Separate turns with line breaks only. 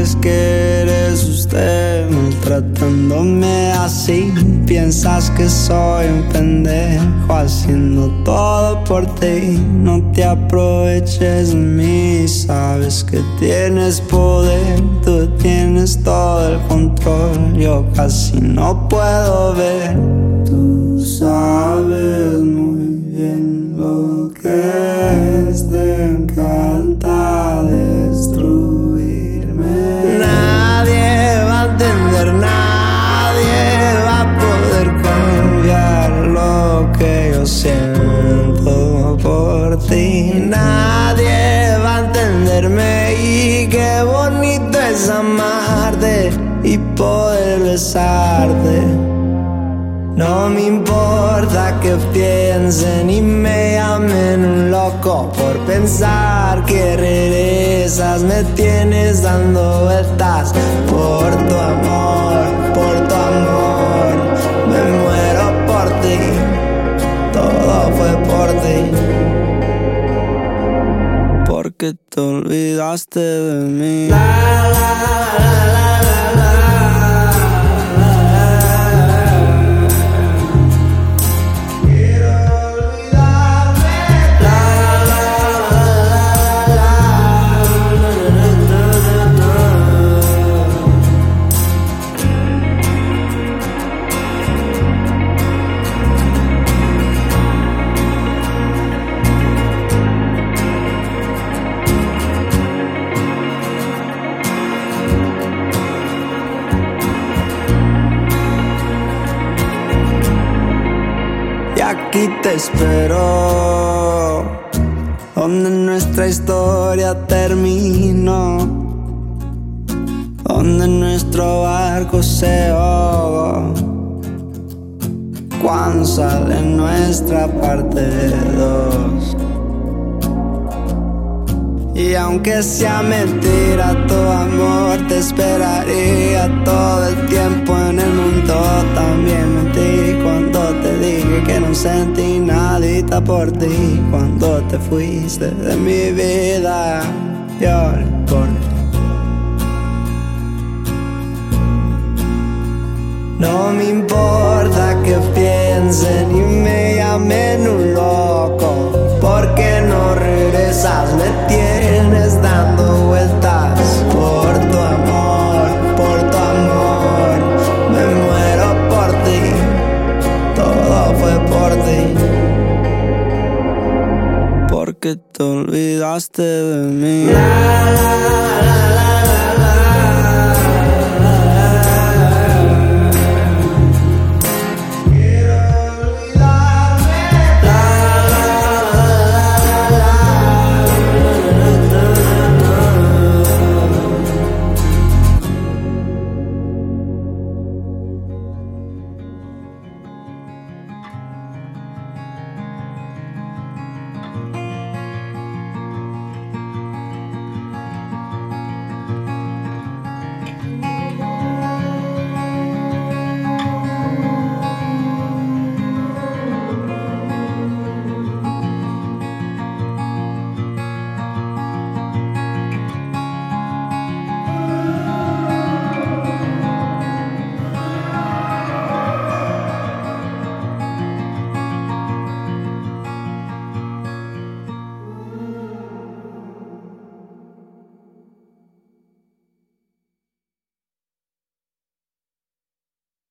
crees que eres usted maltratándome así? Piensas que soy un pendejo haciendo todo por ti. No te aproveches de mí, sabes que tienes poder. Tú tienes todo el control, yo casi no puedo ver. Tú sabes muy bien lo que es, te encanta destruirme. Nadie va a entender, nadie va a poder cambiar lo que yo siento por ti. Nadie va a entenderme y qué bonito es amarte y poder besarte. No me importa que piensen y me llamen un loco por pensar que regresas. Me tienes dando vueltas por tu amor, por tu amor. Me muero por ti, todo fue por ti. Porque te olvidaste de mí. La, la, la, la. Aquí te espero, donde nuestra historia terminó, donde nuestro barco se ahogó, cuando sale nuestra parte 2. Y aunque sea mentira, tu amor te esperaría todo el tiempo en el mundo. También mentí cuando te dije que no sentí nadita por ti. Cuando te fuiste de mi vida, lloré por ti. No me importa que piensen y me llamen un loco, porque no regresas, me tienes dando vueltas por tu amor, por tu amor. Me muero por ti, todo fue por ti. Porque te olvidaste de mí.